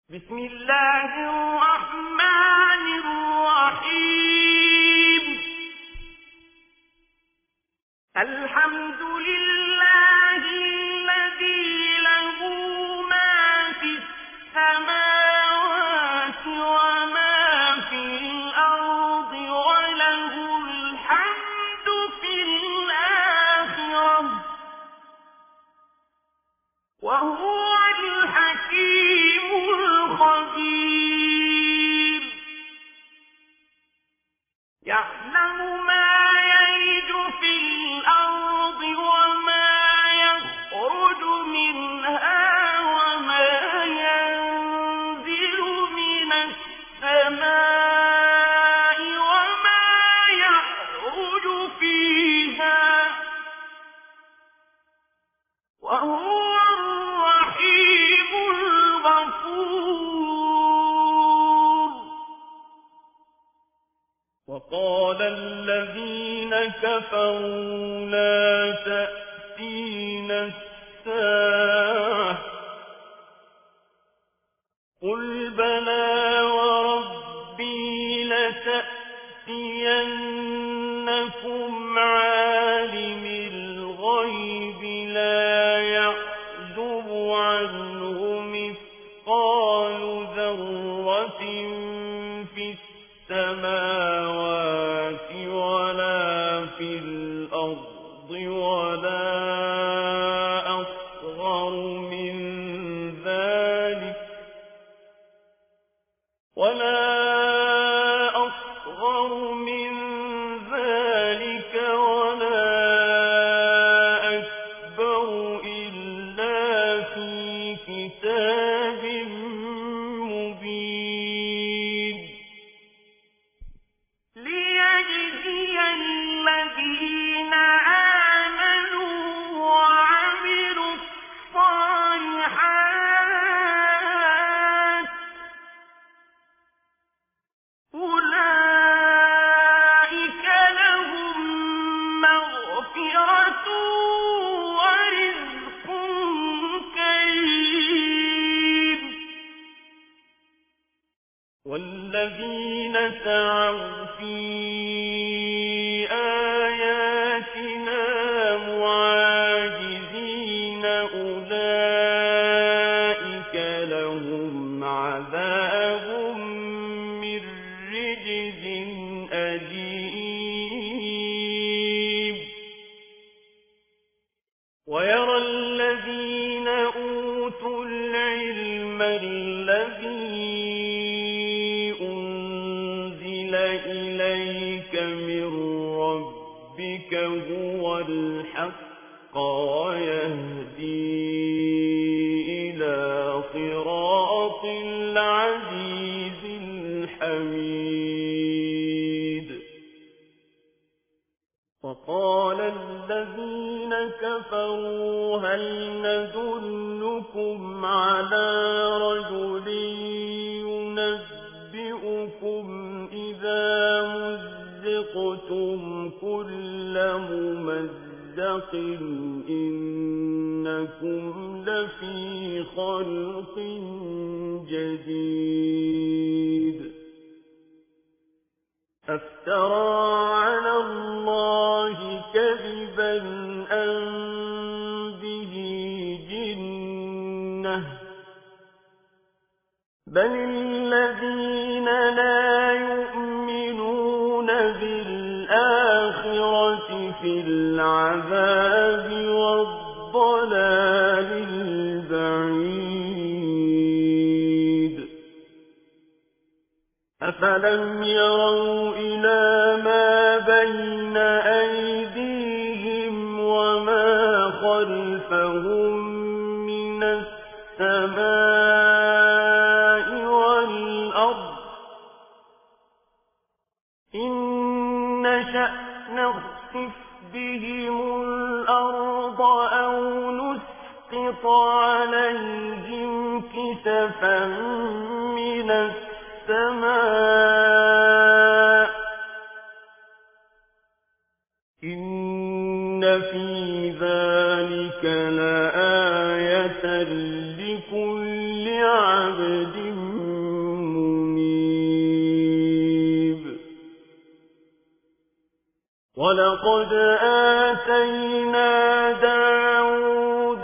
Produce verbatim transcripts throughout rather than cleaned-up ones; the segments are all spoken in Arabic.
بسم الله الرحمن الرحيم. الحمد لله الذي له ما في السماوات وما في الأرض وله الحمد في الآخرة وهو الحكيم الخبير. يعلم ما يلج في الأرض وما يخرج منها وما ينزل من السماء وما يعرج فيها وهو الرحيم الغفور. وقال الذين كفروا لا تأتينا الساعة قل بلى وربي لتأتينكم عالم الغيب لا يعزب عنه مثقال ذرة في السماوات ولا في الأرض ولا أصغر من ذلك ولا أصغر من ذلك ولا أكبر إلا في كتاب مبين. ليجزي الذين آمنوا وعملوا الصالحات أولئك لهم مغفرة ورزق كريم. والذين سعوا في آياتنا معاجزين أولئك لهم عذاب من رجز أليم. ويرى الذين أوتوا العلم الذي أنزل إليك من ربك هو الحق ويهدي إلى صراط العزيز الحميد. وقال الذين كفروا هل ندلكم على رجل ينبئكم إذا مزقتم كل ممزق إنكم لفي خلق جديد. أفترى على الله كذبا أم به جنة بل الذين لا يؤمنون بالآخرة في العذاب والضلال البعيد. أفلم يروا إلى ما بين أيديهم وما خلفهم من السماء والأرض إن نشأ نخسف بهم الأرض أو نسقط عليهم كسفا من السماء إن في ذلك لآية لكل عبد ولقد آتينا داود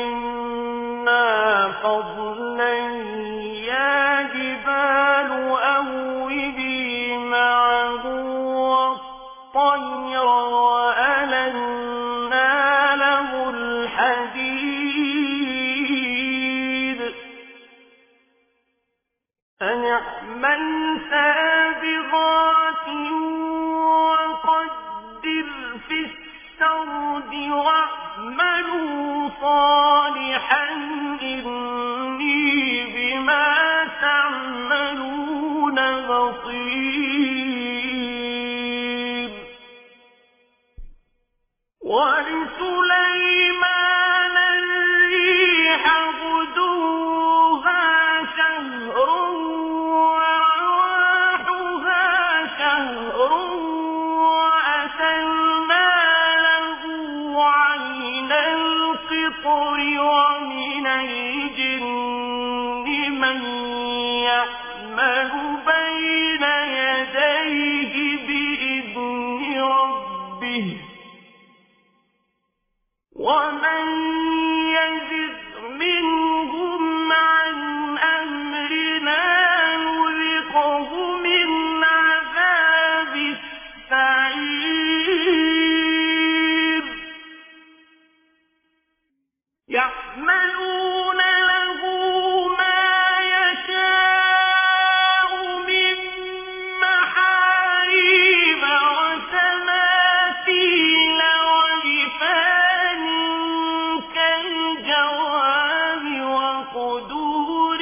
منا فضلا يا جبال أوبي معه والطير وألنا له الحديد أن اعمل سابغات وقدر في السرد واعملوا صالحا إني بما تعملون بصير. ولسليمان الريح غدوها شهر ورواحها شهر وأسلنا له عين القطر ومن الجن من يعمل بين يديه بإذن ربه ومن يزغ منهم عن أمرنا نذقه من عذاب السعير. يعملون له ما يشاء من محاريب وتماثيل وجفان كالجواب وقدور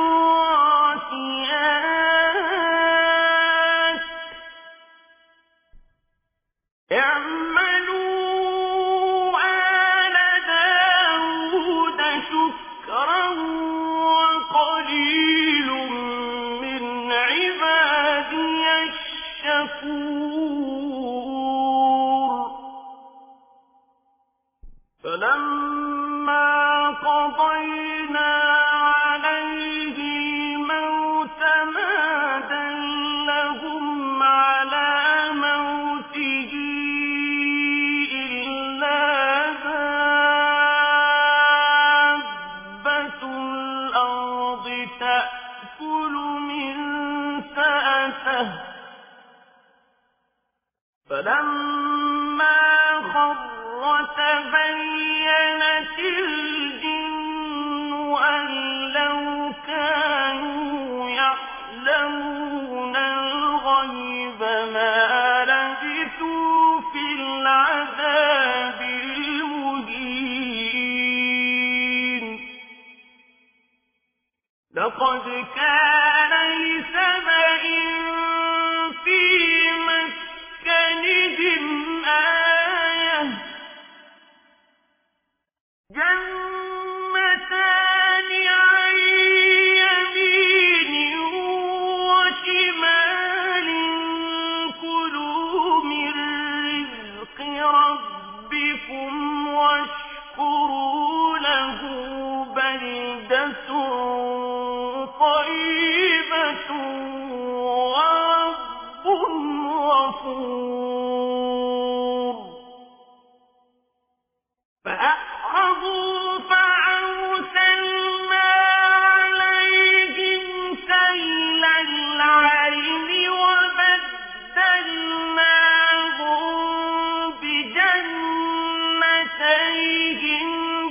الراسيات. اعملوا آل داود شكرا وقليل من عبادي الشكور. فلما قضينا عليه الموت ما دلهم على موته إلا دابة الأرض تأكل من سأته. فلما خر تبينت الجن أن لو كانوا يعلمون الغيب ما لبثوا في العذاب المهين. لقد كان لسبإ في مسكنهم آية جنتان عن يمين وشمال كلوا من رزق ربكم واشكروا له بلدة طيبة ورب غفور. فأعرضوا فأرسلنا عليهم سيل العرم وبدلناهم بجنتيهم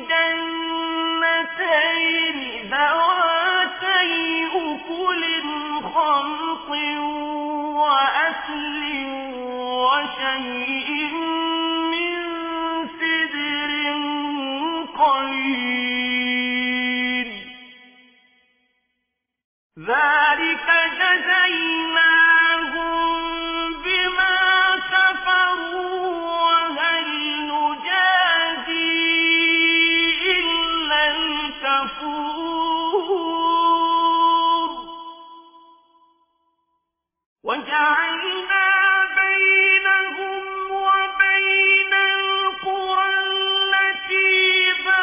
جنتين ذواتي أكل خمط وأكل وشيء من سدر قليل. ذلك جزيناهم بما كفروا وهل نجازي إلا الكفور. وجعلنا بينهم وبين القرى التي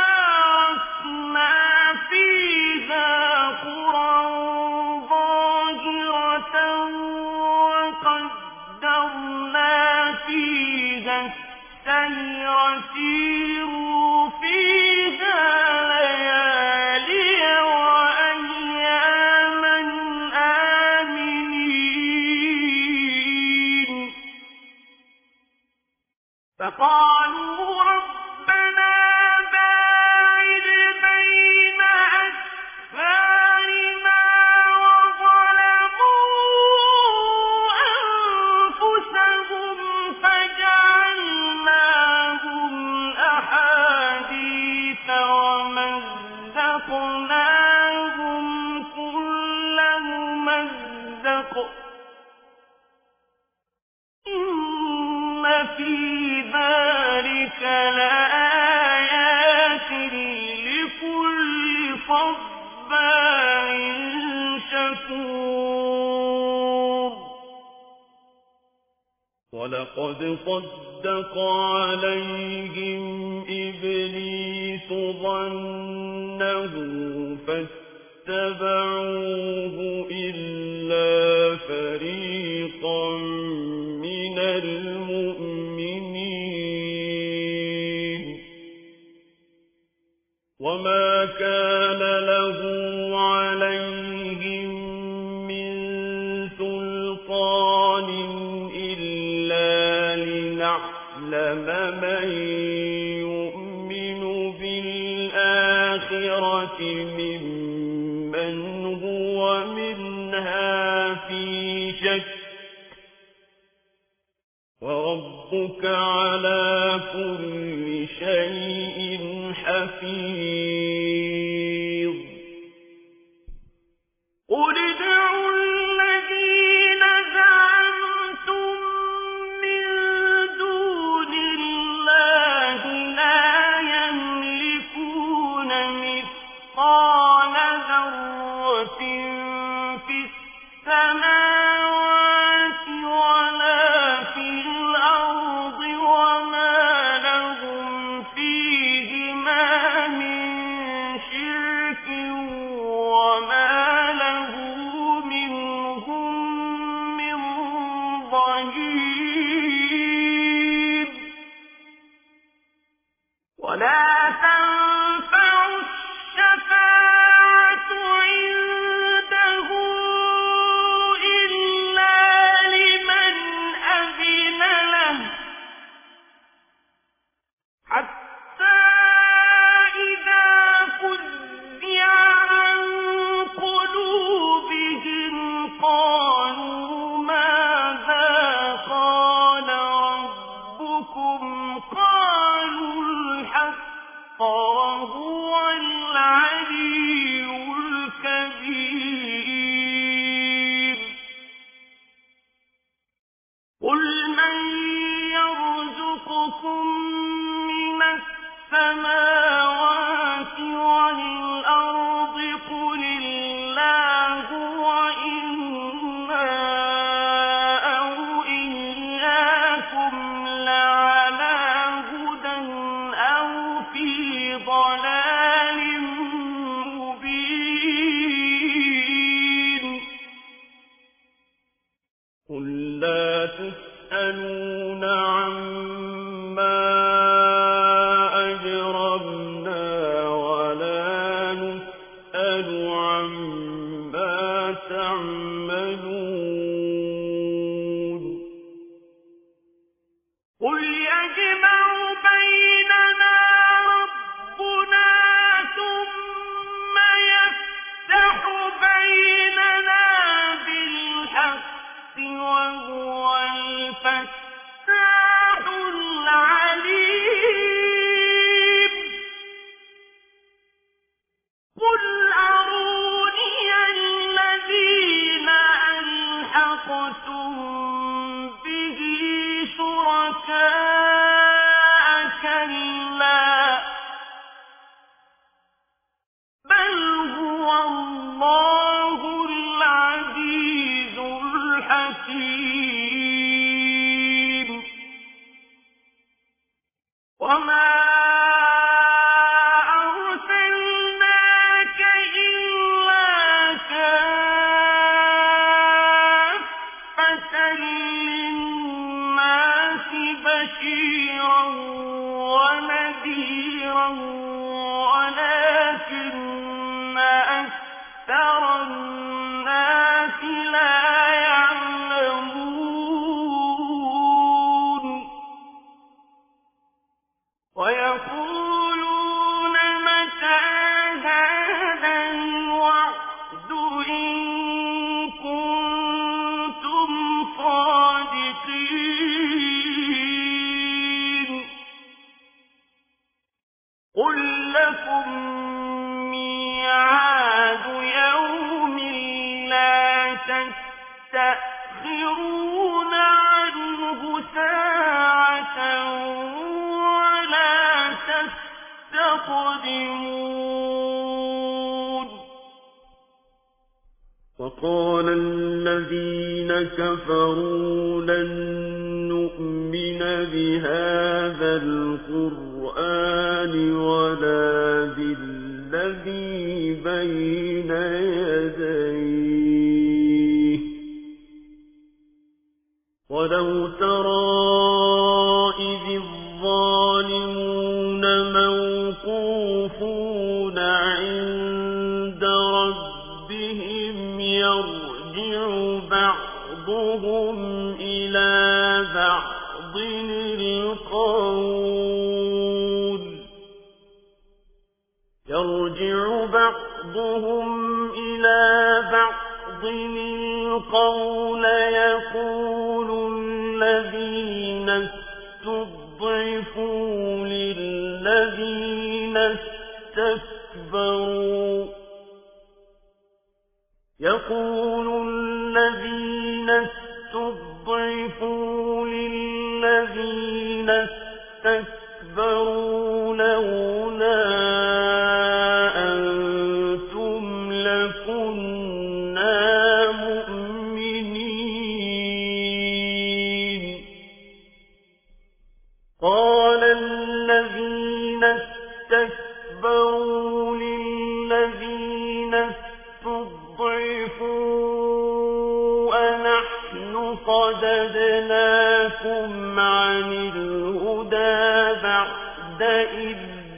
باركنا فيها قرى ظاهرة ولقد صدق عليهم إبليس ظنه فاتبعوه إلا فريقا من المؤمنين وما كان له عليهم من سلطان إلا لنعلم من يؤمن بالآخرة ممن هو منها في شك وربك على كل شيء حفيظ قل ادعوا الذين زعمتم من دون الله لا يملكون مثقال ذرة في السماوات ولا في الأرض وما لهم فيهما من شرك وما له منهم من ظهير ولا تنفع الشفاعة عنده إلا لمن أذن له حتى إذا فزع عن قلوبهم قالوا ماذا قال ربكم قالوا الحق وهو العلي الكبير قل من يرزقكم من السماوات والأرض قل الله وإنا أو إياكم لعلى هدى أو في ضلال مبين قل لا تسألون عما أجرمنا ولا نسأل عما تعملون قل يجمع بيننا ربنا ثم يفتح بيننا بالحق وهو الفتاح العليم قل أروني الذين ألحقتم به شركاء كلا بل هو الله العزيز الحكيم وما أرسلناك إلا كافة للناس بشيرا ونذيرا ولكن أكثر الناس لا يعلمون ويقولون متى هذا الوعد إن كنتم صادقين قل لكم ميعاد يوم وقال الذين كفروا لن نؤمن بهذا القرآن ولا بالذي بين يديه ولو ترى إذ الظالمون موقوفون عند ربهم يرجع بعضهم إلى بعض القول يرجع بعضهم إلى بعض القول يقول الذين استضعفوا للذين استكبروا يقول الذين استضعفوا للذين استكبروا لولا أنتم لكنا مؤمنين قال الذين استكبروا للذين استضعفوا أنحن صددناكم عن الهدى بعد إذ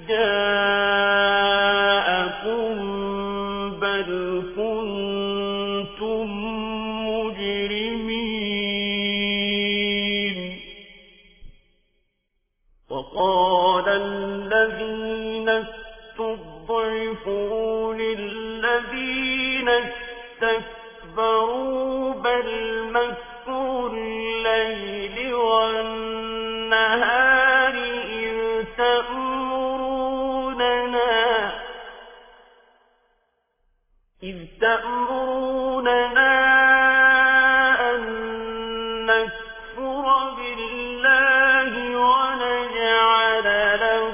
جاءكم بل كنتم مجرمين وقال الذين استضعفوا للذين استكبروا بل مكر الليل والنهار إذ تأمروننا إذ تأمروننا أن نكفر بالله ونجعل له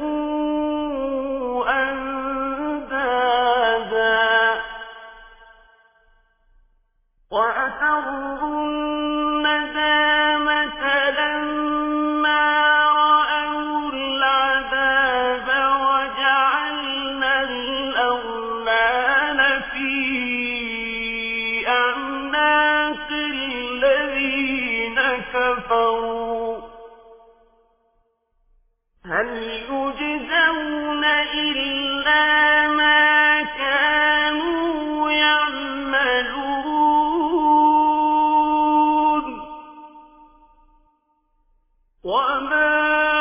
أندادا وأسروا الندامة لما رأوا العذاب وجعلنا الأغلال في أعناق الذين كفروا هل يجزون إلا ما كانوا يعملون وما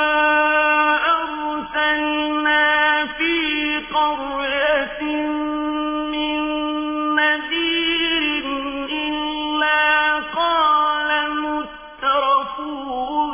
أرسلنا في قرية من نذير إلا قال مترفوها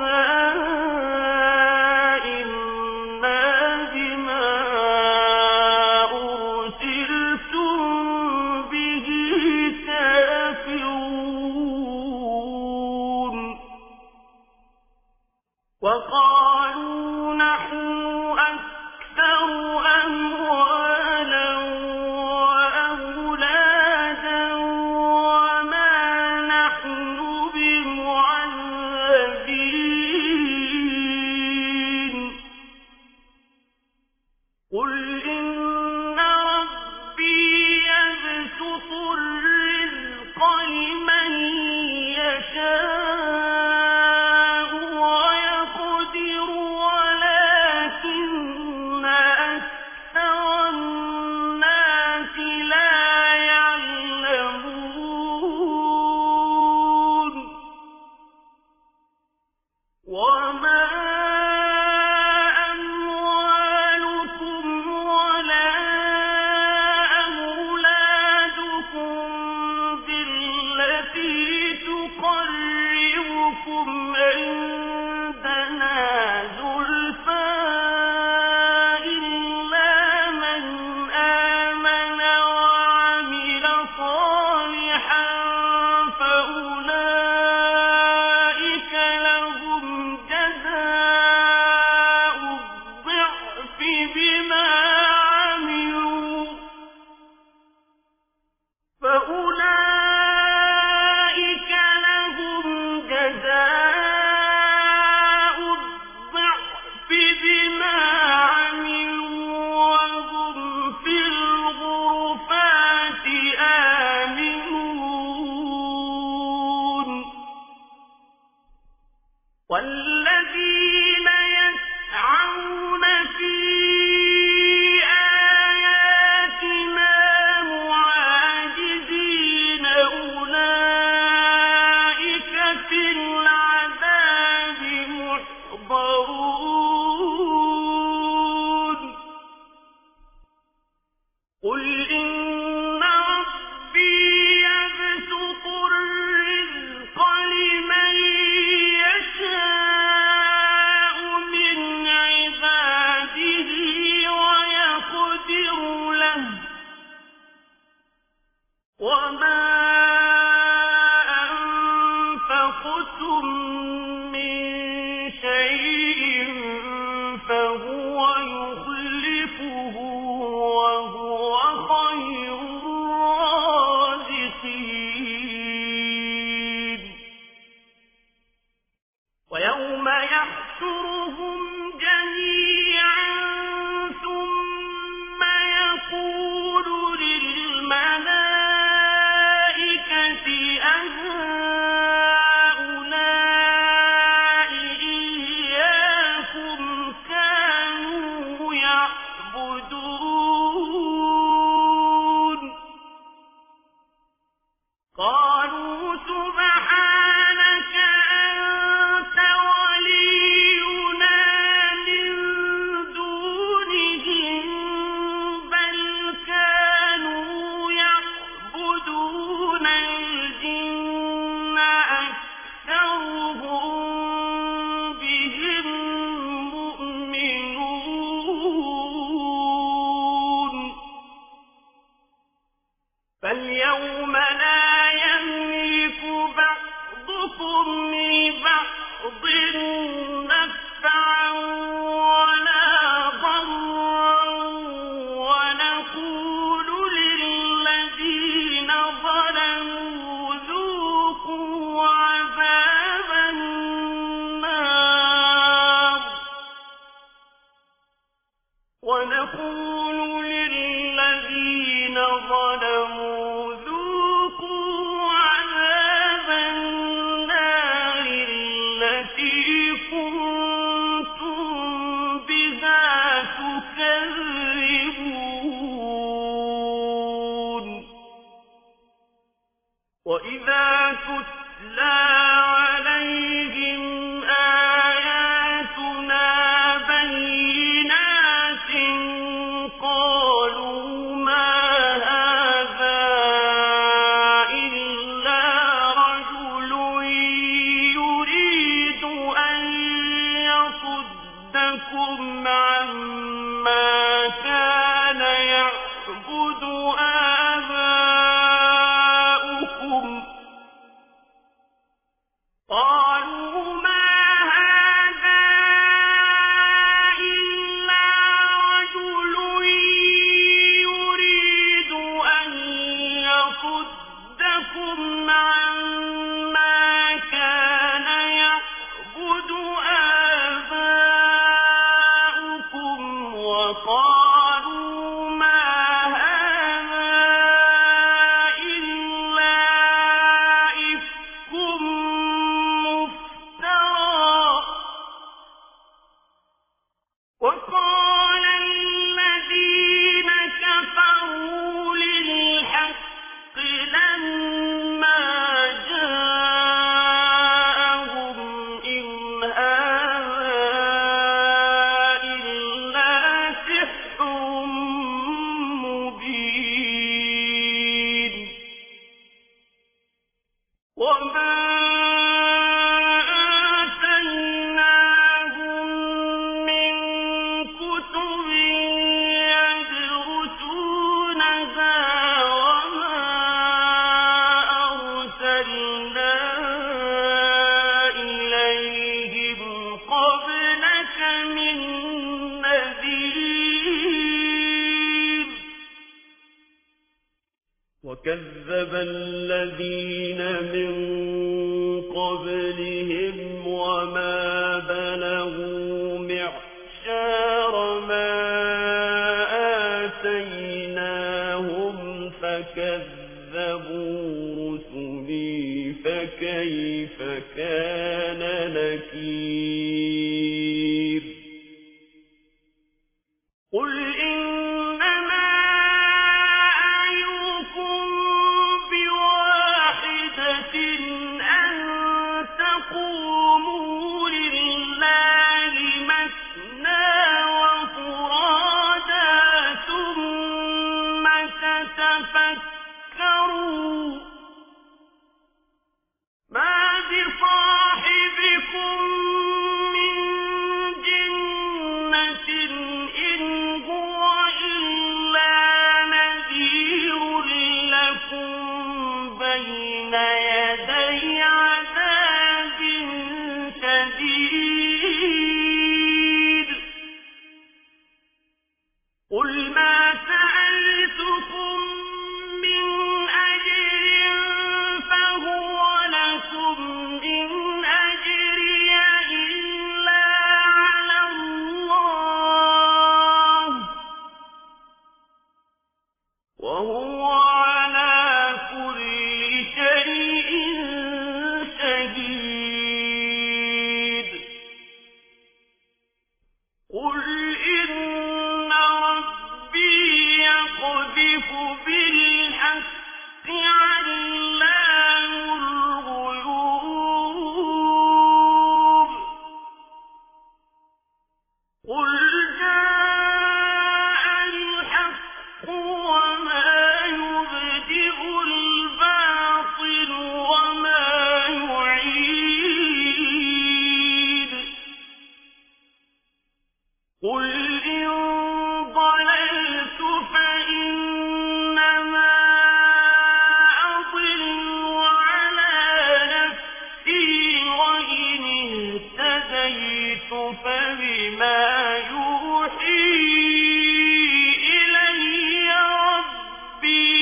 وما أنفقتم من شيء فهو يخلفه وهو خير الرازقين ويوم يحشرهم جميعا ثم يقول للملائكة أهؤلاء إياكم كانوا يعبدون قالوا سبحانك أنت ولينا من دونهم بل كانوا يعبدون الجن أكثرهم بهم مؤمنون فاليوم لا يملك بعضكم لبعض نفعا ولا ضرا ونقول للذين ظلموا ذوقوا عذاب النار ونقول للذين ظلموا ذوقوا عذاب النار التي كنتم بها تكذبون وإذا تتلى عليهم آياتنا بينات قالوا ما هذا إلا رجل يريد أن يصدكم عما كان يعبد آباؤكم قالوا ما هذا إلا رجل يريد أن يصدكم عما كان يعبد آباؤكم وقالوا ما هذا إلا إفك مفترى وقال الذين كفروا للحق لما جاءهم إن هذا إلا سحر مبين وما آتيناهم من كتب يدرسونها وما أرسلنا إليهم قبلك من نذير وكذب الذين من قبلهم وما بلغوا معشار ما آتيناهم فكذبوا رسلي فكيف كان نكير قل إنما أعظكم بواحدة أن تقوموا لله مثنى وفرادا ثم تتفكروا ما بصاحبكم بين يدي عذاب شديد قل ما سألتكم من أجر فهو لكم إن أجري إلا على الله وهو على كل شيء شهيد قل إن ربي يقذف بالحق علام الغيوب قل جاء الحق وما يبدئ الباطل وما يعيد قل إن ضللت فإنما أضل على نفسي وإن اهتديت فبما يوحي إلي ربي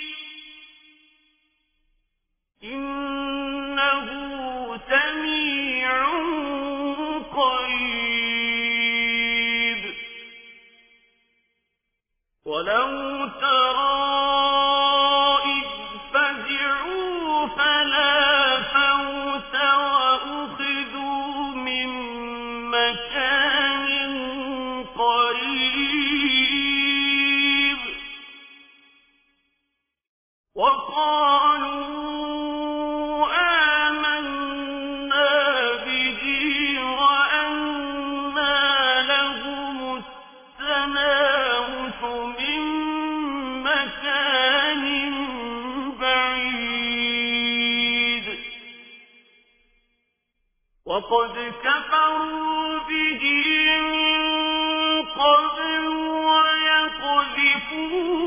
إنه سميع قريب ولو ترى إذ فزعوا فلا فوت وأخذوا من مكان قريب وقالوا آمنا به وأنى لهم التناوش من مكان بعيد وقد كفروا به من قبل ويقذفون